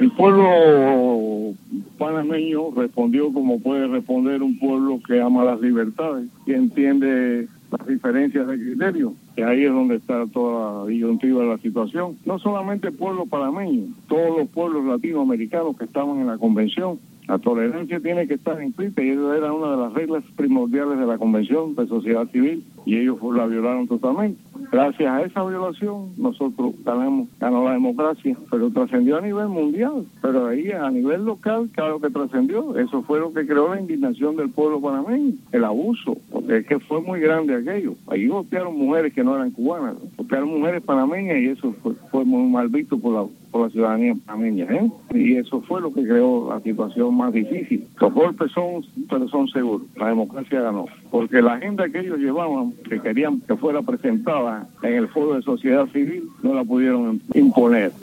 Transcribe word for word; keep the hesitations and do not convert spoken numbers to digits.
El pueblo panameño respondió como puede responder un pueblo que ama las libertades y entiende las diferencias de criterio, que ahí es donde está toda la disyuntiva de la situación. No solamente el pueblo panameño, todos los pueblos latinoamericanos que estaban en la convención. La tolerancia tiene que estar implícita y eso era una de las reglas primordiales de la Convención de Sociedad Civil y ellos la violaron totalmente. Gracias a esa violación nosotros ganamos, ganó la democracia, pero trascendió a nivel mundial. Pero ahí a nivel local, claro que trascendió. Eso fue lo que creó la indignación del pueblo panameño, el abuso, porque es que fue muy grande aquello. Ahí golpearon mujeres que no eran cubanas, golpearon mujeres panameñas y eso fue, fue muy mal visto por la por la ciudadanía panameña, ¿eh? Y eso fue lo que creó la situación más difícil. Los golpes son, pero son seguros. La democracia ganó. Porque la agenda que ellos llevaban, que querían que fuera presentada en el Foro de Sociedad Civil, no la pudieron imponer.